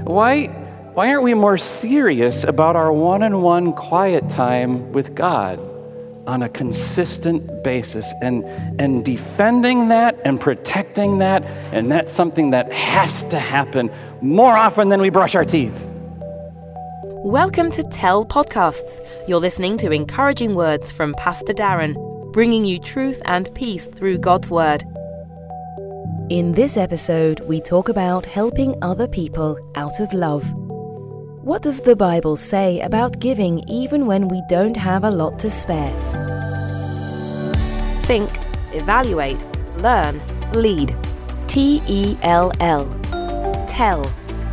Why aren't we more serious about our one-on-one quiet time with God on a consistent basis and defending that and protecting that? And that's something that has to happen more often than we brush our teeth. Welcome to Tell Podcasts. You're listening to encouraging words from Pastor Darren, bringing you truth and peace through God's Word. In this episode, we talk about helping other people out of love. What does the Bible say about giving even when we don't have a lot to spare? Think, evaluate, learn, lead. T-E-L-L. Tell.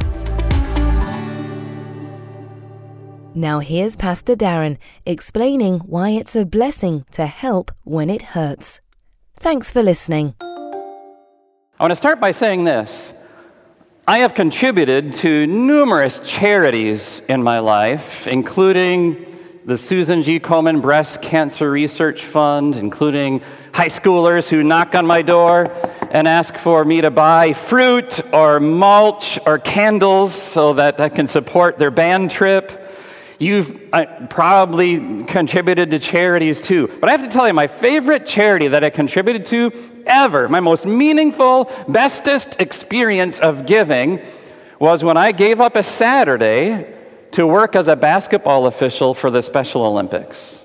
Now here's Pastor Darren explaining why it's a blessing to help when it hurts. Thanks for listening. I want to start by saying this. I have contributed to numerous charities in my life, including the Susan G. Komen Breast Cancer Research Fund, including high schoolers who knock on my door and ask for me to buy fruit or mulch or candles so that I can support their band trip. You've probably contributed to charities too. But I have to tell you, my favorite charity that I contributed to ever, my most meaningful, bestest experience of giving was when I gave up a Saturday to work as a basketball official for the Special Olympics.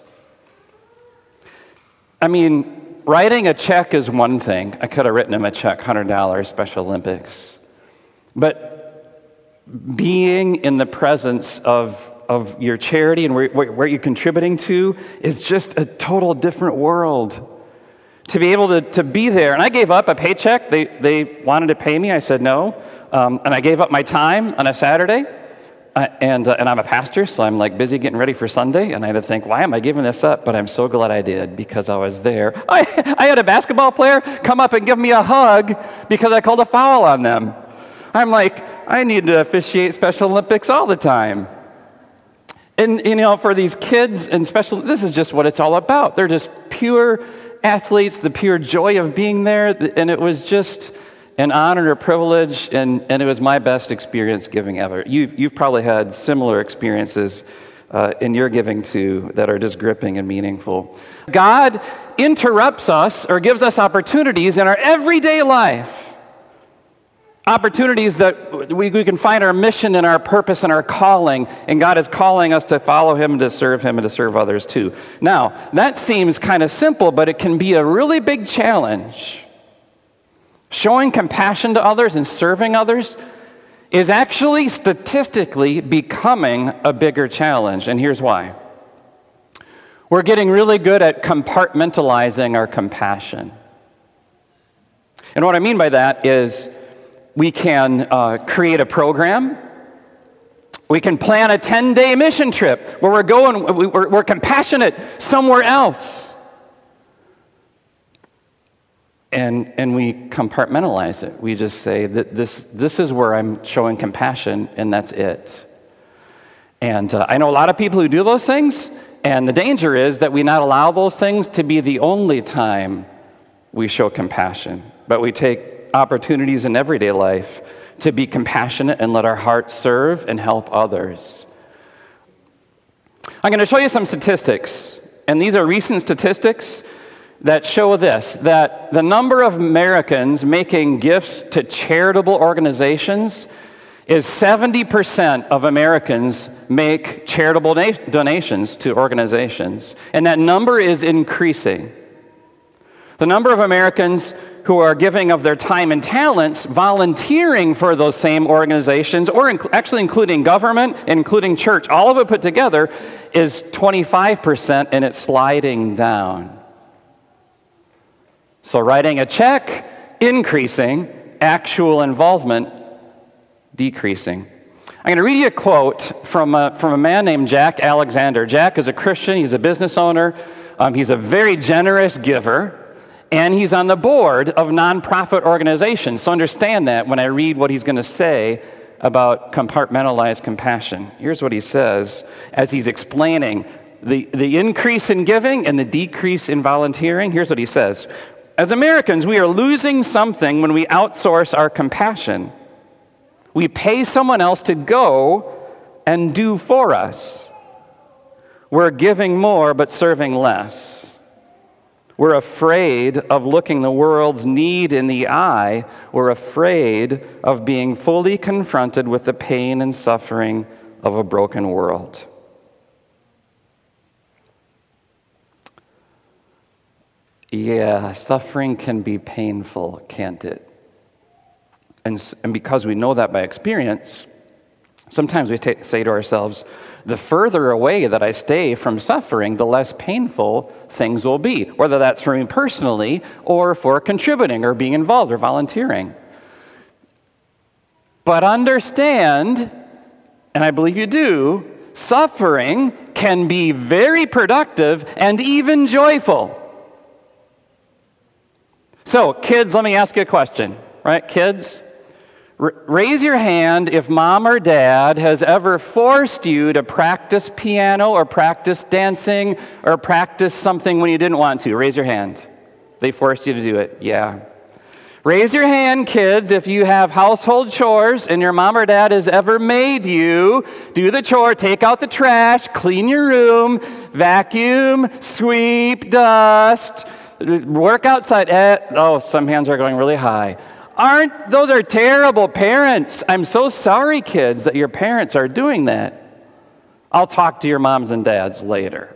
I mean, writing a check is one thing. I could have written him a check, $100, Special Olympics. But being in the presence of your charity and where you're contributing to is just a total different world. To be able to be there. And I gave up a paycheck. They wanted to pay me. I said no. And I gave up my time on a Saturday. And I'm a pastor, so I'm like busy getting ready for Sunday. And I had to think, why am I giving this up? But I'm so glad I did because I was there. I had a basketball player come up and give me a hug because I called a foul on them. I'm like, I need to officiate Special Olympics all the time. And, for these kids and this is just what it's all about. They're just pure athletes, the pure joy of being there. And it was just an honor and a privilege, and it was my best experience giving ever. You've probably had similar experiences in your giving too that are just gripping and meaningful. God interrupts us or gives us opportunities in our everyday life. Opportunities that we can find our mission and our purpose and our calling, and God is calling us to follow Him and to serve Him and to serve others too. Now, that seems kind of simple, but it can be a really big challenge. Showing compassion to others and serving others is actually statistically becoming a bigger challenge, and here's why. We're getting really good at compartmentalizing our compassion. And what I mean by that is we can create a program. We can plan a 10-day mission trip where we're compassionate somewhere else. And we compartmentalize it. We just say that this is where I'm showing compassion, and that's it. And I know a lot of people who do those things, and the danger is that we not allow those things to be the only time we show compassion, but we take opportunities in everyday life to be compassionate and let our hearts serve and help others. I'm going to show you some statistics, and these are recent statistics that show this, that the number of Americans making gifts to charitable organizations is 70% of Americans make charitable donations to organizations, and that number is increasing. The number of Americans who are giving of their time and talents, volunteering for those same organizations, or actually including government, including church, all of it put together is 25%, and it's sliding down. So writing a check, increasing, actual involvement, decreasing. I'm going to read you a quote from a man named Jack Alexander. Jack is a Christian. He's a business owner. He's a very generous giver. And he's on the board of nonprofit organizations. So understand that when I read what he's going to say about compartmentalized compassion. Here's what he says as he's explaining the increase in giving and the decrease in volunteering. Here's what he says. As Americans, we are losing something when we outsource our compassion. We pay someone else to go and do for us. We're giving more but serving less. We're afraid of looking the world's need in the eye. We're afraid of being fully confronted with the pain and suffering of a broken world. Yeah, suffering can be painful, can't it? And because we know that by experience, sometimes we say to ourselves, the further away that I stay from suffering, the less painful things will be, whether that's for me personally or for contributing or being involved or volunteering. But understand, and I believe you do, suffering can be very productive and even joyful. So, kids, let me ask you a question, right? Kids, raise your hand if mom or dad has ever forced you to practice piano or practice dancing or practice something when you didn't want to. Raise your hand. They forced you to do it. Yeah. Raise your hand, kids, if you have household chores and your mom or dad has ever made you do the chore, take out the trash, clean your room, vacuum, sweep, dust, work outside. Some hands are going really high. Those are terrible parents. I'm so sorry, kids, that your parents are doing that. I'll talk to your moms and dads later.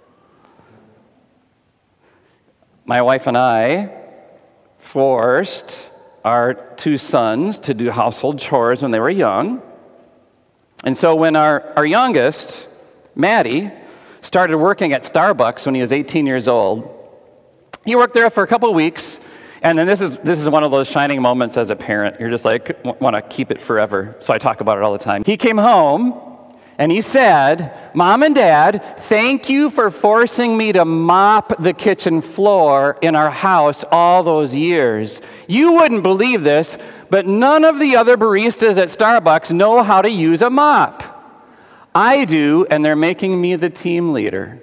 My wife and I forced our two sons to do household chores when they were young. And so when our youngest, Maddie, started working at Starbucks when he was 18 years old, he worked there for a couple of weeks. And then this is one of those shining moments as a parent. You're just like, want to keep it forever. So I talk about it all the time. He came home and he said, Mom and Dad, thank you for forcing me to mop the kitchen floor in our house all those years. You wouldn't believe this, but none of the other baristas at Starbucks know how to use a mop. I do, and they're making me the team leader.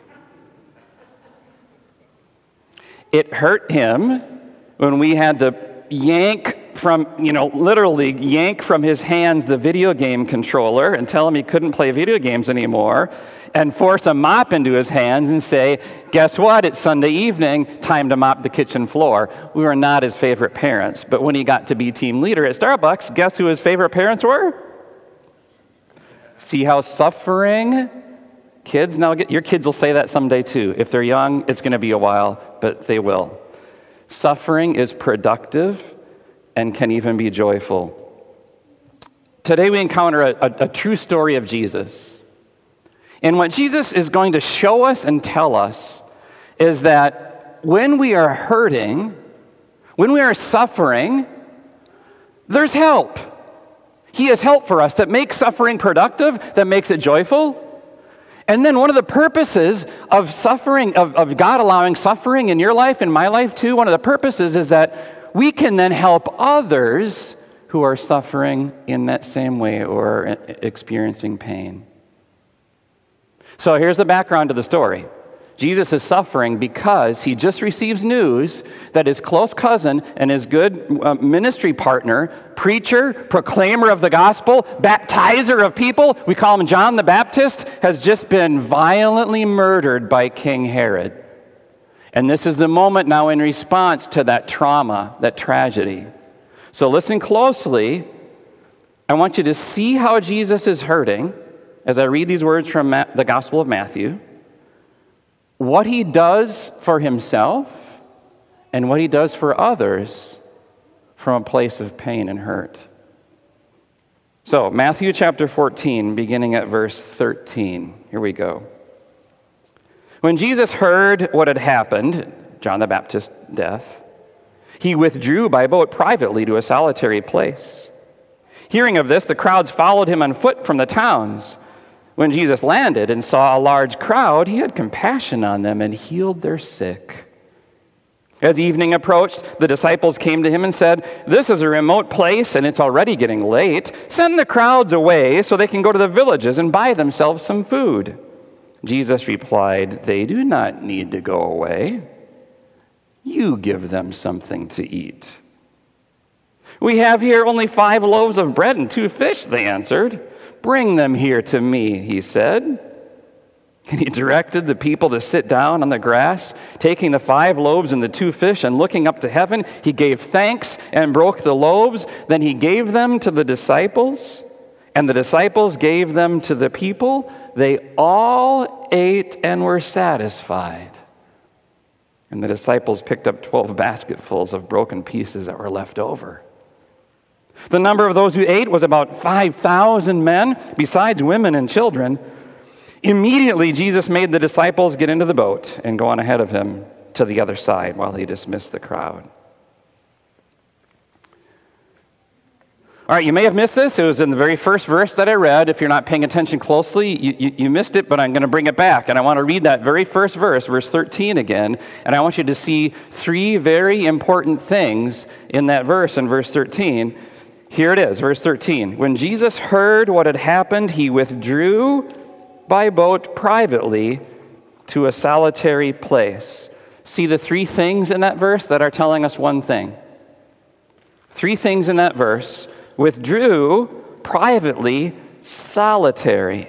It hurt him when we had to literally yank from his hands the video game controller and tell him he couldn't play video games anymore, and force a mop into his hands and say, guess what, it's Sunday evening, time to mop the kitchen floor. We were not his favorite parents, but when he got to be team leader at Starbucks, guess who his favorite parents were? See how suffering? Kids, your kids will say that someday too. If they're young, it's going to be a while, but they will. Suffering is productive and can even be joyful. Today we encounter a true story of Jesus. And what Jesus is going to show us and tell us is that when we are hurting, when we are suffering, there's help. He has help for us that makes suffering productive, that makes it joyful. And then one of the purposes of suffering, of God allowing suffering in your life, in my life too, one of the purposes is that we can then help others who are suffering in that same way or experiencing pain. So here's the background to the story. Jesus is suffering because he just receives news that his close cousin and his good ministry partner, preacher, proclaimer of the gospel, baptizer of people, we call him John the Baptist, has just been violently murdered by King Herod. And this is the moment now in response to that trauma, that tragedy. So listen closely. I want you to see how Jesus is hurting as I read these words from the Gospel of Matthew. What he does for himself and what he does for others from a place of pain and hurt. So, Matthew chapter 14, beginning at verse 13. Here we go. When Jesus heard what had happened, John the Baptist's death, he withdrew by boat privately to a solitary place. Hearing of this, the crowds followed him on foot from the towns. When Jesus landed and saw a large crowd, he had compassion on them and healed their sick. As evening approached, the disciples came to him and said, "This is a remote place and it's already getting late. Send the crowds away so they can go to the villages and buy themselves some food." Jesus replied, "They do not need to go away. You give them something to eat." We have here only 5 loaves of bread and 2 fish, they answered. Bring them here to me, he said. And he directed the people to sit down on the grass, taking the 5 loaves and the 2 fish, and looking up to heaven, he gave thanks and broke the loaves. Then he gave them to the disciples, and the disciples gave them to the people. They all ate and were satisfied. And the disciples picked up 12 basketfuls of broken pieces that were left over. The number of those who ate was about 5,000 men, besides women and children. Immediately, Jesus made the disciples get into the boat and go on ahead of him to the other side while he dismissed the crowd. All right, you may have missed this. It was in the very first verse that I read. If you're not paying attention closely, you missed it, but I'm going to bring it back. And I want to read that very first verse, verse 13 again. And I want you to see 3 very important things in that verse, in verse 13. Here it is, verse 13. When Jesus heard what had happened, he withdrew by boat privately to a solitary place. See the 3 things in that verse that are telling us one thing. 3 things in that verse. Withdrew, privately, solitary.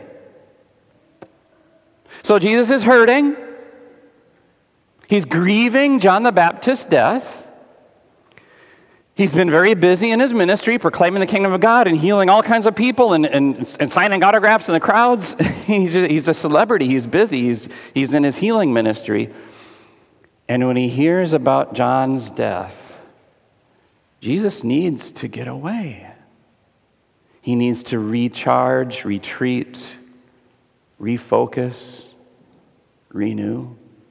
So Jesus is hurting. He's grieving John the Baptist's death. He's been very busy in his ministry, proclaiming the kingdom of God and healing all kinds of people and signing autographs in the crowds. He's a celebrity. He's busy. He's in his healing ministry. And when he hears about John's death, Jesus needs to get away. He needs to recharge, retreat, refocus, renew.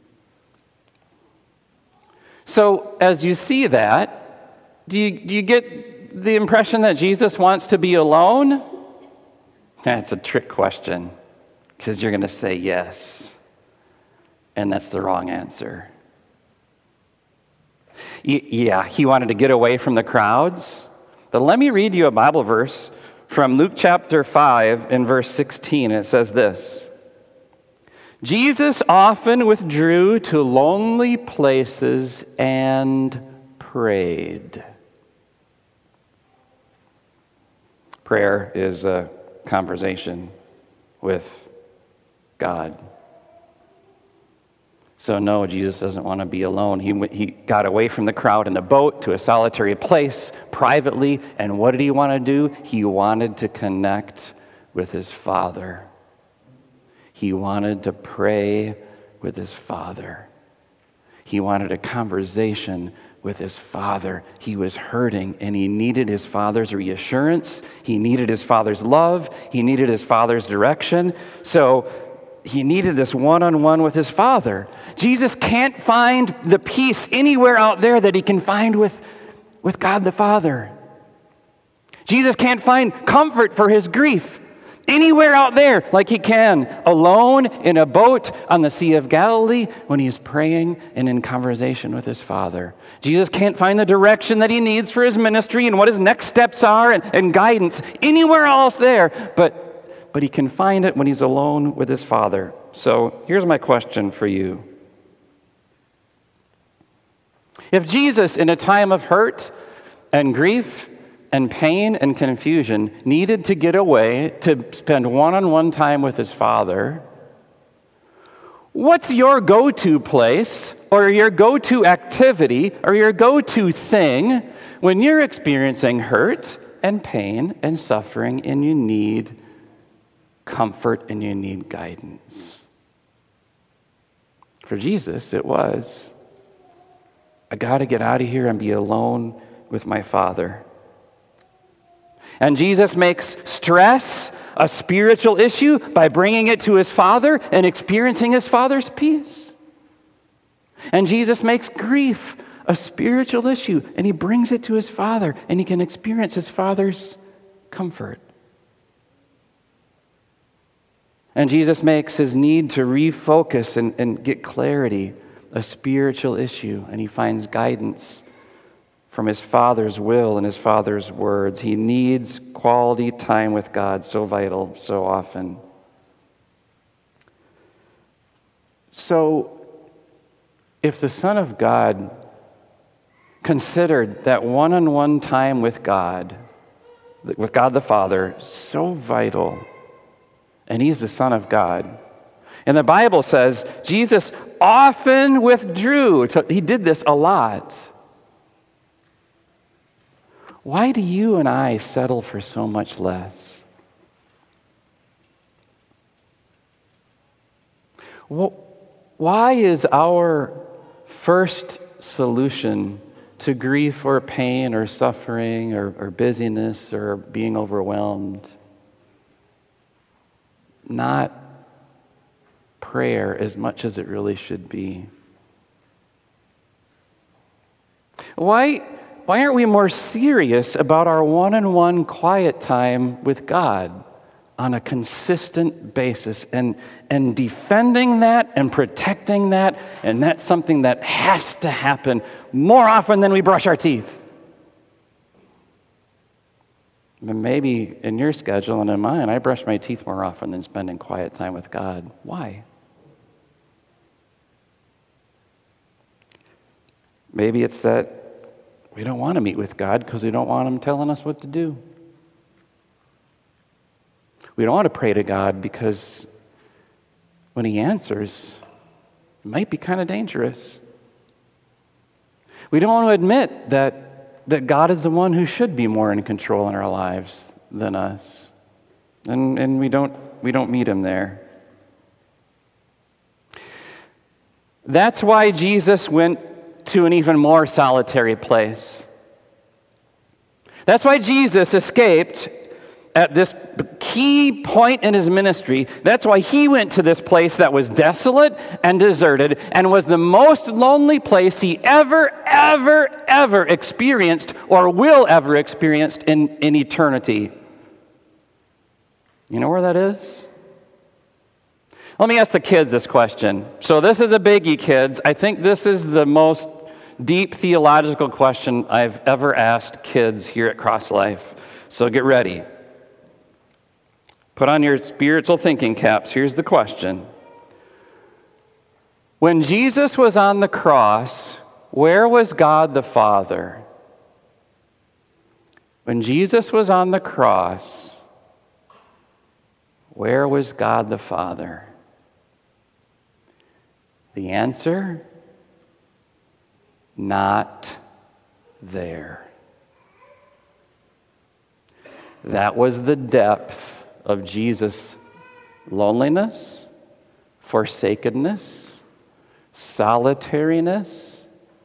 So as you see that, do you get the impression that Jesus wants to be alone? That's a trick question, because you're going to say yes, and that's the wrong answer. Yeah, he wanted to get away from the crowds, but let me read you a Bible verse from Luke chapter 5 and verse 16. It says this: Jesus often withdrew to lonely places and prayed. Prayer is a conversation with God. So no, Jesus doesn't want to be alone. He got away from the crowd in the boat to a solitary place privately. And what did he want to do? He wanted to connect with his Father. He wanted to pray with his Father. He wanted a conversation with his Father. He was hurting, and he needed his Father's reassurance. He needed his Father's love. He needed his Father's direction. So he needed this one-on-one with his Father. Jesus can't find the peace anywhere out there that he can find with God the Father. Jesus can't find comfort for his grief anywhere out there like he can alone in a boat on the Sea of Galilee when he's praying and in conversation with his Father. Jesus can't find the direction that he needs for his ministry and what his next steps are and guidance anywhere else there, but he can find it when he's alone with his Father. So here's my question for you. If Jesus, in a time of hurt and grief and pain and confusion, needed to get away to spend one-on-one time with his Father, what's your go-to place or your go-to activity or your go-to thing when you're experiencing hurt and pain and suffering and you need comfort and you need guidance? For Jesus, it was, I got to get out of here and be alone with my Father. And Jesus makes stress a spiritual issue by bringing it to his Father and experiencing his Father's peace. And Jesus makes grief a spiritual issue, and he brings it to his Father, and he can experience his Father's comfort. And Jesus makes his need to refocus and get clarity a spiritual issue, and he finds guidance from his Father's will and his Father's words. He needs quality time with God, so vital, so often. So, if the Son of God considered that one-on-one time with God the Father, so vital. And he's the Son of God. And the Bible says Jesus often withdrew. He did this a lot. Why do you and I settle for so much less? Why is our first solution to grief or pain or suffering or busyness or being overwhelmed not prayer as much as it really should be? Why aren't we more serious about our one-on-one quiet time with God on a consistent basis and defending that and protecting that? And that's something that has to happen more often than we brush our teeth. Maybe in your schedule and in mine, I brush my teeth more often than spending quiet time with God. Why? Maybe it's that we don't want to meet with God because we don't want Him telling us what to do. We don't want to pray to God because when He answers, it might be kind of dangerous. We don't want to admit that God is the one who should be more in control in our lives than us. And we don't meet Him there. That's why Jesus went to an even more solitary place. That's why Jesus escaped at this key point in His ministry. That's why He went to this place that was desolate and deserted and was the most lonely place He ever experienced or will ever experience in eternity. You know where that is? Let me ask the kids this question. So this is a biggie, kids. I think this is the most deep theological question I've ever asked kids here at Cross Life. So get ready. Put on your spiritual thinking caps. Here's the question. When Jesus was on the cross, where was God the Father? When Jesus was on the cross, where was God the Father? The answer? Not there. That was the depth of Jesus' loneliness, forsakenness, solitariness.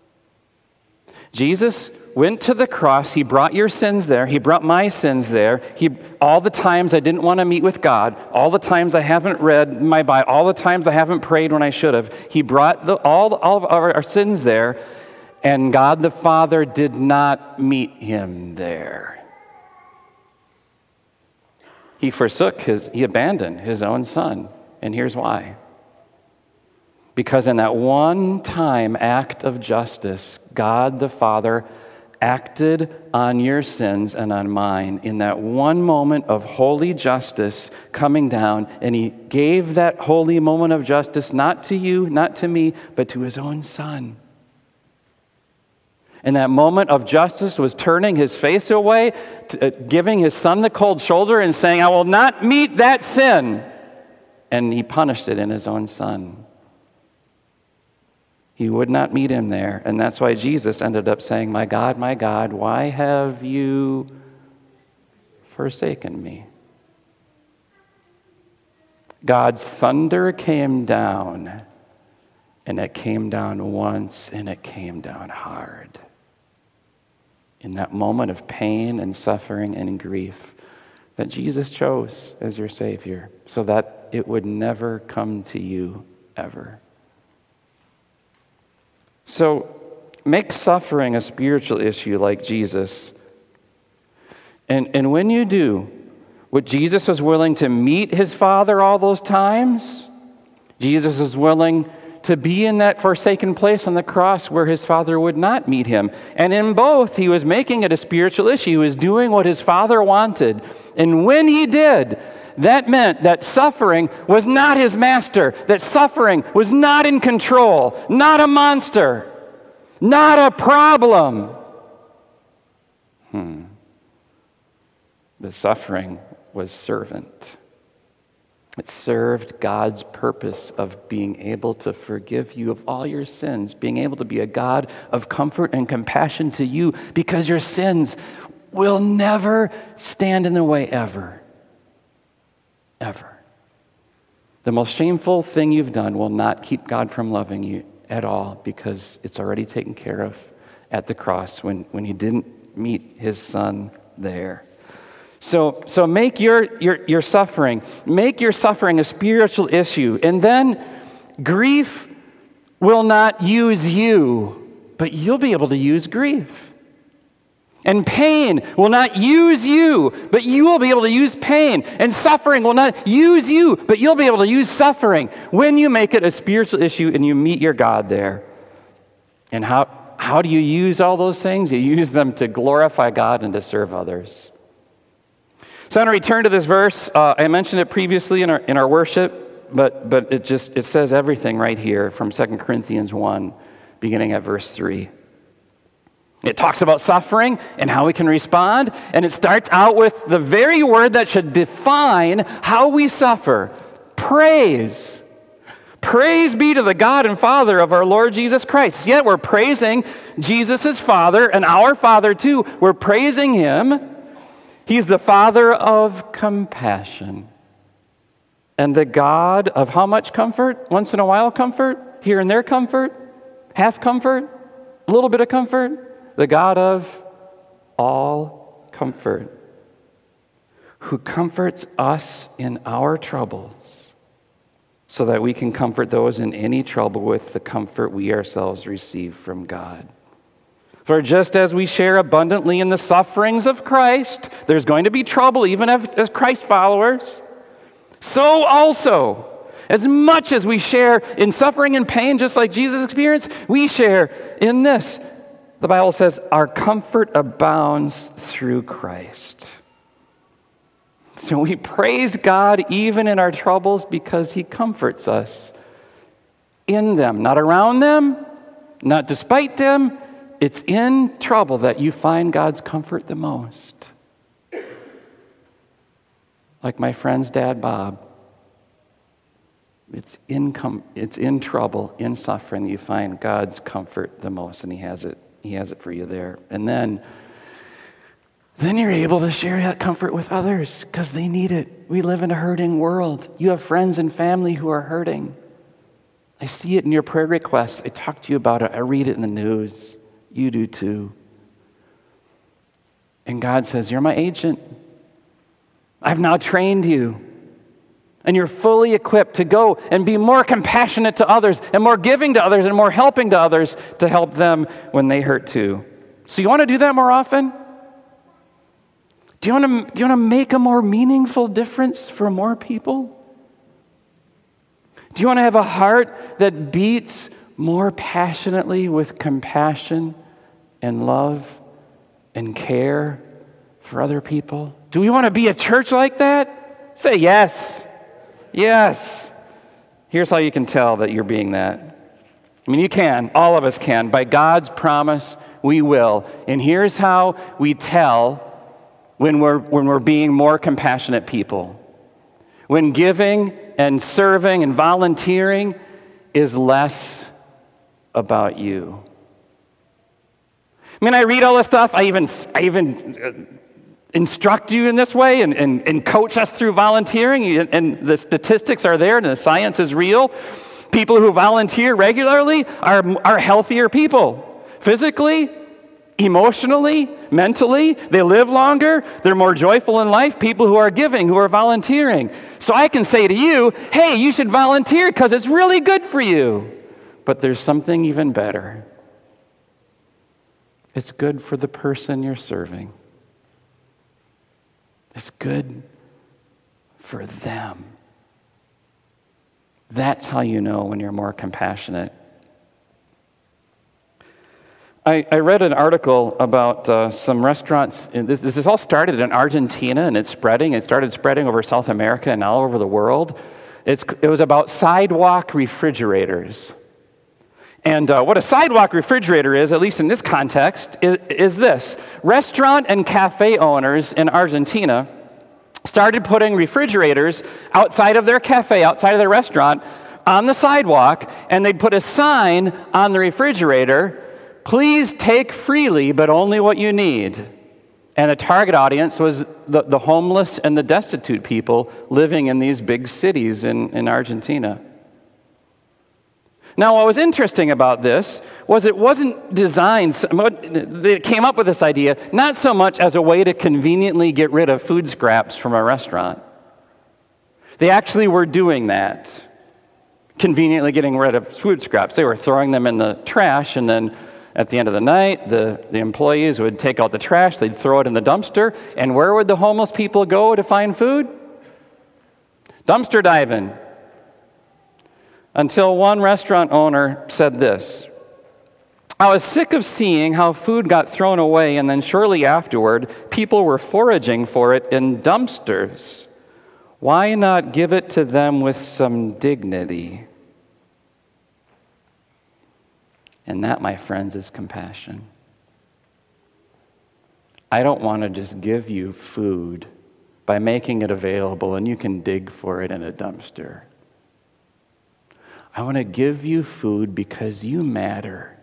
Jesus went to the cross. He brought your sins there. He brought my sins there. All the times I didn't want to meet with God, all the times I haven't read my Bible, all the times I haven't prayed when I should have, He brought all of our sins there, and God the Father did not meet Him there. He abandoned His own Son. And here's why. Because in that one-time act of justice, God the Father acted on your sins and on mine in that one moment of holy justice coming down, and He gave that holy moment of justice not to you, not to me, but to His own Son. And that moment of justice was turning His face away, giving His Son the cold shoulder and saying, I will not meet that sin. And He punished it in His own Son. He would not meet Him there. And that's why Jesus ended up saying, my God, why have you forsaken me? God's thunder came down, and it came down once, and it came down hard. In that moment of pain and suffering and grief that Jesus chose as your Savior, so that it would never come to you ever. So make suffering a spiritual issue like Jesus. And when you do what Jesus was willing to meet His Father all those times, Jesus is willing to be in that forsaken place on the cross where His Father would not meet Him. And in both, He was making it a spiritual issue. He was doing what His Father wanted. And when He did, that meant that suffering was not His master, that suffering was not in control, not a monster. Not a problem. The suffering was servant. It served God's purpose of being able to forgive you of all your sins, being able to be a God of comfort and compassion to you, because your sins will never stand in the way ever. Ever. The most shameful thing you've done will not keep God from loving you at all, because it's already taken care of at the cross when he didn't meet his son there. So make your suffering a spiritual issue. And then grief will not use you, but you'll be able to use grief. And pain will not use you, but you will be able to use pain. And suffering will not use you, but you'll be able to use suffering when you make it a spiritual issue and you meet your God there. And how do you use all those things? You use them to glorify God and to serve others. So I'm going to return to this verse. I mentioned it previously in our worship, but it says everything right here from 2 Corinthians 1, beginning at verse 3. It talks about suffering and how we can respond, and it starts out with the very word that should define how we suffer: praise. Praise be to the God and Father of our Lord Jesus Christ. Yet we're praising Jesus as Father and our Father too. We're praising Him. He's the Father of compassion and the God of how much comfort? Once in a while comfort? Here and there comfort? Half comfort? A little bit of comfort? The God of all comfort, who comforts us in our troubles, so that we can comfort those in any trouble with the comfort we ourselves receive from God. For just as we share abundantly in the sufferings of Christ, there's going to be trouble even as Christ followers, so also, as much as we share in suffering and pain, just like Jesus experienced, we share in this. The Bible says, our comfort abounds through Christ. So we praise God even in our troubles because He comforts us in them, not around them, not despite them. It's in trouble that you find God's comfort the most. Like my friend's dad, Bob. It's in trouble, in suffering, that you find God's comfort the most, and He has it. He has it for you there. And then you're able to share that comfort with others because they need it. We live in a hurting world. You have friends and family who are hurting. I see it in your prayer requests. I talk to you about it. I read it in the news. You do too. And God says, you're my agent. I've now trained you. And you're fully equipped to go and be more compassionate to others and more giving to others and more helping to others to help them when they hurt too. So you want to do that more often? Do you want to make a more meaningful difference for more people? Do you want to have a heart that beats more passionately with compassion and love and care for other people? Do we want to be a church like that? Say yes. Yes. Here's how you can tell that you're being that. I mean, you can. All of us can. By God's promise, we will. And here's how we tell when we're being more compassionate people. When giving and serving and volunteering is less about you. I mean, I read all this stuff. I even instruct you in this way and coach us through volunteering, and the statistics are there and the science is real. People who volunteer regularly are healthier people. Physically, emotionally, mentally, they live longer, they're more joyful in life. People who are giving, who are volunteering. So I can say to you, hey, you should volunteer because it's really good for you. But there's something even better. It's good for the person you're serving. It's good for them. That's how you know when you're more compassionate. I read an article about some restaurants. This is all started in Argentina, and it's spreading. It started spreading over South America and all over the world. It was about sidewalk refrigerators. And what a sidewalk refrigerator is, at least in this context, is this. Restaurant and cafe owners in Argentina started putting refrigerators outside of their cafe, outside of their restaurant, on the sidewalk, and they'd put a sign on the refrigerator, "Please take freely, but only what you need." And the target audience was the homeless and the destitute people living in these big cities in Argentina. Now, what was interesting about this was it wasn't designed, they came up with this idea not so much as a way to conveniently get rid of food scraps from a restaurant. They actually were doing that, conveniently getting rid of food scraps. They were throwing them in the trash, and then at the end of the night, the employees would take out the trash, they'd throw it in the dumpster, and where would the homeless people go to find food? Dumpster diving. Until one restaurant owner said this: "I was sick of seeing how food got thrown away, and then shortly afterward, people were foraging for it in dumpsters. Why not give it to them with some dignity?" And that, my friends, is compassion. I don't want to just give you food by making it available and you can dig for it in a dumpster. I want to give you food because you matter.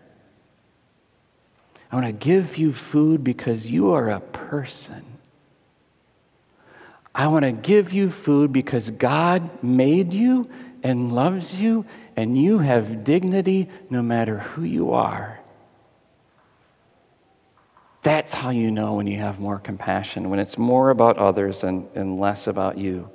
I want to give you food because you are a person. I want to give you food because God made you and loves you, and you have dignity no matter who you are. That's how you know when you have more compassion, when it's more about others and less about you.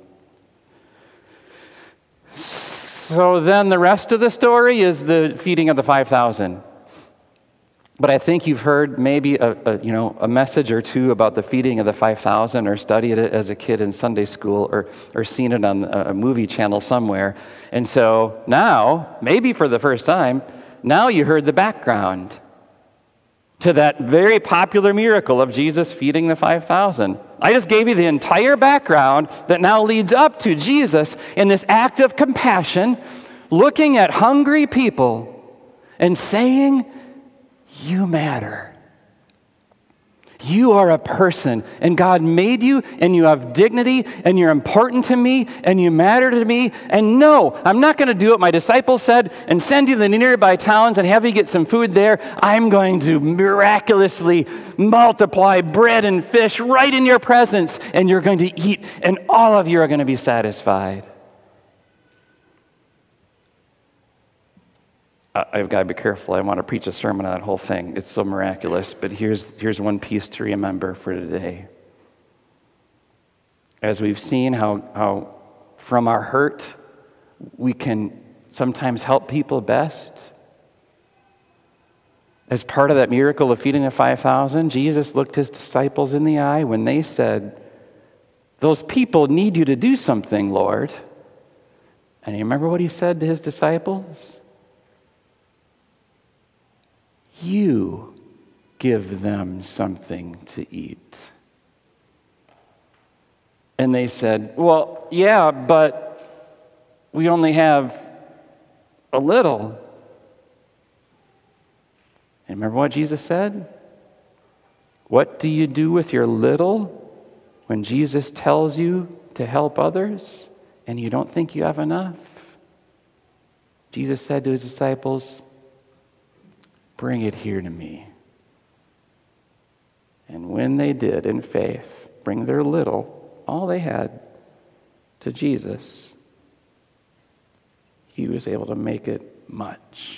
So then the rest of the story is the feeding of the 5,000. But I think you've heard maybe a message or two about the feeding of the 5,000, or studied it as a kid in Sunday school, or seen it on a movie channel somewhere. And so now, maybe for the first time, now you heard the background to that very popular miracle of Jesus feeding the 5,000. I just gave you the entire background that now leads up to Jesus in this act of compassion, looking at hungry people and saying, "You matter. You are a person, and God made you, and you have dignity, and you're important to me, and you matter to me. And no, I'm not going to do what my disciples said and send you to the nearby towns and have you get some food there. I'm going to miraculously multiply bread and fish right in your presence, and you're going to eat, and all of you are going to be satisfied." I've got to be careful. I want to preach a sermon on that whole thing. It's so miraculous. But here's one piece to remember for today. As we've seen how from our hurt we can sometimes help people best. As part of that miracle of feeding the 5,000, Jesus looked his disciples in the eye when they said, "Those people need you to do something, Lord." And you remember what he said to his disciples? "You give them something to eat." And they said, "Well, yeah, but we only have a little." And remember what Jesus said? What do you do with your little when Jesus tells you to help others and you don't think you have enough? Jesus said to his disciples, "Bring it here to me." And when they did, in faith, bring their little, all they had, to Jesus, he was able to make it much.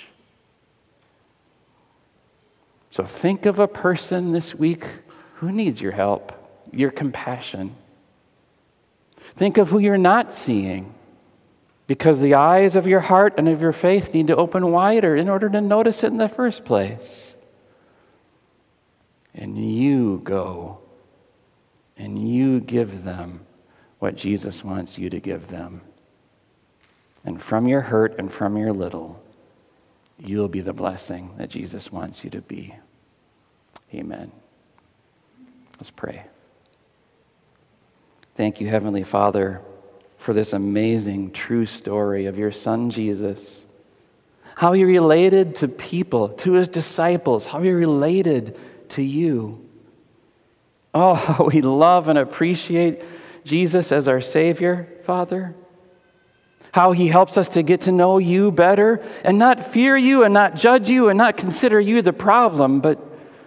So think of a person this week who needs your help, your compassion. Think of who you're not seeing, because the eyes of your heart and of your faith need to open wider in order to notice it in the first place. And you go and you give them what Jesus wants you to give them. And from your hurt and from your little, you'll be the blessing that Jesus wants you to be. Amen. Let's pray. Thank you, Heavenly Father, for this amazing, true story of your Son, Jesus. how he related to people, to his disciples, how he related to you. Oh, how we love and appreciate Jesus as our Savior, Father. How he helps us to get to know you better and not fear you and not judge you and not consider you the problem, but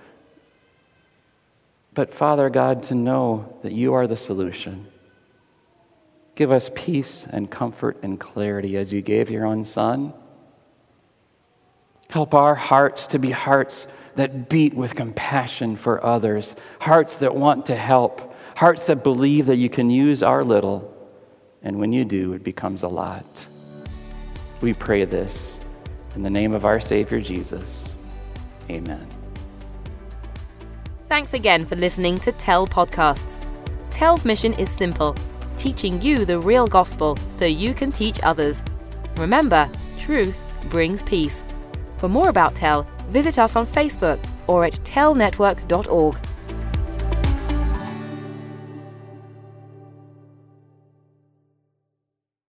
Father God, to know that you are the solution. Give us peace and comfort and clarity as you gave your own Son. Help our hearts to be hearts that beat with compassion for others, hearts that want to help, hearts that believe that you can use our little, and when you do, it becomes a lot. We pray this in the name of our Savior Jesus. Amen. Thanks again for listening to Tell Podcasts. Tell's mission is simple: teaching you the real gospel so you can teach others. Remember, truth brings peace. For more about Tell, visit us on Facebook or at tellnetwork.org.